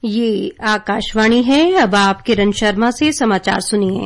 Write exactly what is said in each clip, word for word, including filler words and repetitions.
ये आकाशवाणी है। अब आप किरण शर्मा से समाचार सुनिए।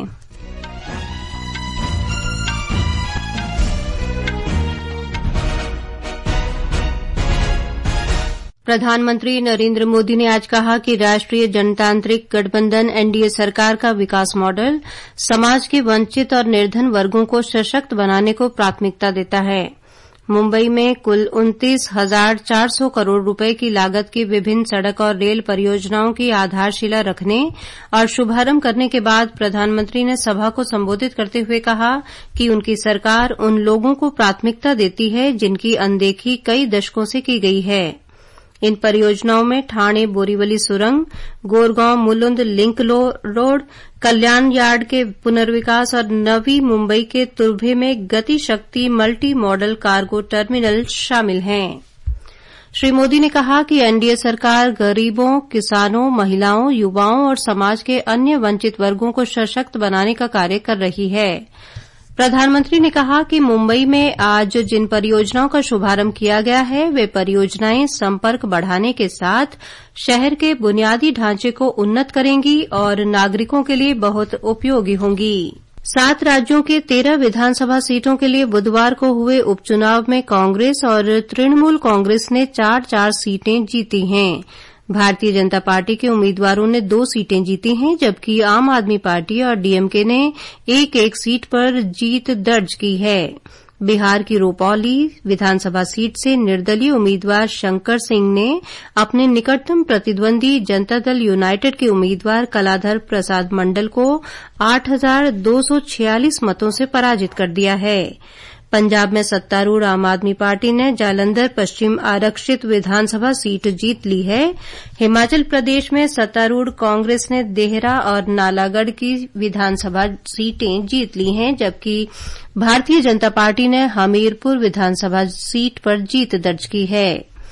प्रधानमंत्री नरेंद्र मोदी ने आज कहा कि राष्ट्रीय जनतांत्रिक गठबंधन एनडीए सरकार का विकास मॉडल समाज के वंचित और निर्धन वर्गों को सशक्त बनाने को प्राथमिकता देता है। मुंबई में कुल उनतीस हजार चार सौ करोड़ रुपए की लागत की विभिन्न सड़क और रेल परियोजनाओं की आधारशिला रखने और शुभारंभ करने के बाद प्रधानमंत्री ने सभा को संबोधित करते हुए कहा कि उनकी सरकार उन लोगों को प्राथमिकता देती है जिनकी अनदेखी कई दशकों से की गई है। इन परियोजनाओं में ठाणे बोरीवली सुरंग, Goregaon Mulund link road, Kalyan yard के पुनर्विकास और नवी मुंबई के तुर्भे में गति शक्ति मल्टी मॉडल कार्गो टर्मिनल शामिल हैं। श्री मोदी ने कहा कि एनडीए सरकार गरीबों, किसानों, महिलाओं, युवाओं और समाज के अन्य वंचित वर्गों को सशक्त बनाने का कार्य कर रही है। प्रधानमंत्री ने कहा कि मुंबई में आज जिन परियोजनाओं का शुभारंभ किया गया है वे परियोजनाएं संपर्क बढ़ाने के साथ शहर के बुनियादी ढांचे को उन्नत करेंगी और नागरिकों के लिए बहुत उपयोगी होंगी। सात राज्यों के तेरह विधानसभा सीटों के लिए बुधवार को हुए उपचुनाव में कांग्रेस और तृणमूल कांग्रेस ने चार चार सीटें जीती हैं। भारतीय जनता पार्टी के उम्मीदवारों ने दो सीटें जीती हैं, जबकि आम आदमी पार्टी और डीएमके ने एक एक सीट पर जीत दर्ज की है। बिहार की रुपौली विधानसभा सीट से निर्दलीय उम्मीदवार शंकर सिंह ने अपने निकटतम प्रतिद्वंदी जनता दल यूनाइटेड के उम्मीदवार कलाधर प्रसाद मंडल को आठ हजार दो सौ छियालीस मतों से पराजित कर दिया है। पंजाब में सत्तारूढ़ आम आदमी पार्टी ने जालंधर पश्चिम आरक्षित विधानसभा सीट जीत ली है। हिमाचल प्रदेश में सत्तारूढ़ कांग्रेस ने देहरा और नालागढ़ की विधानसभा सीटें जीत ली हैं, जबकि भारतीय जनता पार्टी ने हमीरपुर विधानसभा सीट पर जीत दर्ज की है।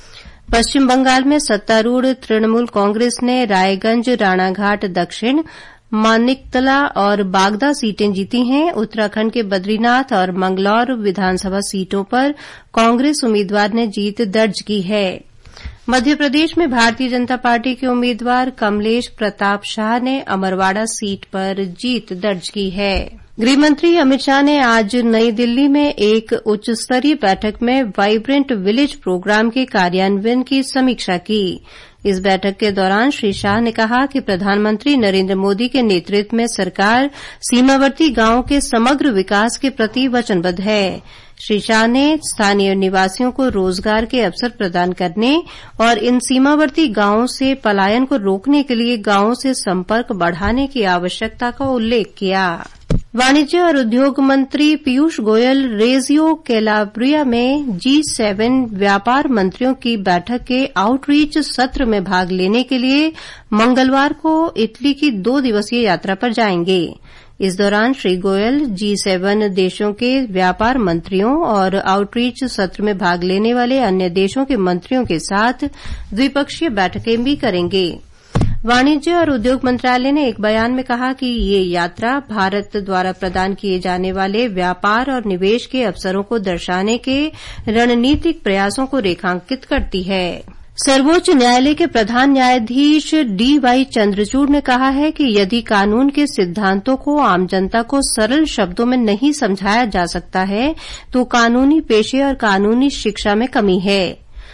पश्चिम बंगाल में सत्तारूढ़ तृणमूल कांग्रेस ने रायगंज, राणाघाट दक्षिण, मानिकतला और बागदा सीटें जीती हैं। उत्तराखंड के बद्रीनाथ और मंगलौर विधानसभा सीटों पर कांग्रेस उम्मीदवार ने जीत दर्ज की है। मध्य प्रदेश में भारतीय जनता पार्टी के उम्मीदवार कमलेश प्रताप शाह ने अमरवाड़ा सीट पर जीत दर्ज की है। गृहमंत्री अमित शाह ने आज नई दिल्ली में एक उच्च स्तरीय बैठक में वाइब्रेंट विलेज प्रोग्राम के कार्यान्वयन की समीक्षा की। इस बैठक के दौरान श्री शाह ने कहा कि प्रधानमंत्री नरेंद्र मोदी के नेतृत्व में सरकार सीमावर्ती गांवों के समग्र विकास के प्रति वचनबद्ध है। श्री शाह ने स्थानीय निवासियों को रोजगार के अवसर प्रदान करने और इन सीमावर्ती गांवों से पलायन को रोकने के लिए गांवों से संपर्क बढ़ाने की आवश्यकता का उल्लेख किया। वाणिज्य और उद्योग मंत्री पीयूष गोयल रेजियो कैलाब्रिया में जी सेवन व्यापार मंत्रियों की बैठक के आउटरीच सत्र में भाग लेने के लिए मंगलवार को इटली की दो दिवसीय यात्रा पर जाएंगे। इस दौरान श्री गोयल जी सेवन देशों के व्यापार मंत्रियों और आउटरीच सत्र में भाग लेने वाले अन्य देशों के मंत्रियों के साथ द्विपक्षीय बैठकें भी करेंगे। वाणिज्य और उद्योग मंत्रालय ने एक बयान में कहा कि ये यात्रा भारत द्वारा प्रदान किए जाने वाले व्यापार और निवेश के अवसरों को दर्शाने के रणनीतिक प्रयासों को रेखांकित करती है। सर्वोच्च न्यायालय के प्रधान न्यायाधीश डी वाई चंद्रचूड़ ने कहा है कि यदि कानून के सिद्धांतों को आम जनता को सरल शब्दों में नहीं समझाया जा सकता है तो कानूनी पेशे और कानूनी शिक्षा में कमी है।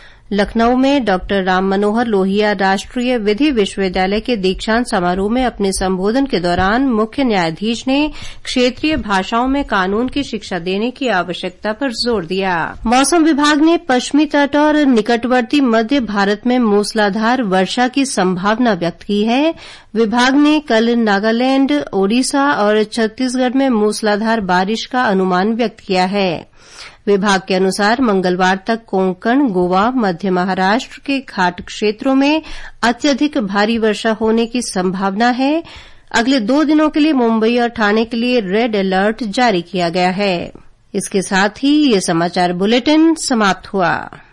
लखनऊ में डॉक्टर राम मनोहर लोहिया राष्ट्रीय विधि विश्वविद्यालय के दीक्षांत समारोह में अपने संबोधन के दौरान मुख्य न्यायाधीश ने क्षेत्रीय भाषाओं में कानून की शिक्षा देने की आवश्यकता पर जोर दिया। मौसम विभाग ने पश्चिमी तट और निकटवर्ती मध्य भारत में मूसलाधार वर्षा की संभावना व्यक्त की है। विभाग ने कल नागालैंड, ओडिशा और छत्तीसगढ़ में मूसलाधार बारिश का अनुमान व्यक्त किया है। विभाग के अनुसार मंगलवार तक कोंकण, गोवा, मध्य महाराष्ट्र के घाट क्षेत्रों में अत्यधिक भारी वर्षा होने की संभावना है। अगले दो दिनों के लिए मुंबई और ठाणे के लिए रेड अलर्ट जारी किया गया है। इसके साथ ही ये समाचार बुलेटिन समाप्त हुआ।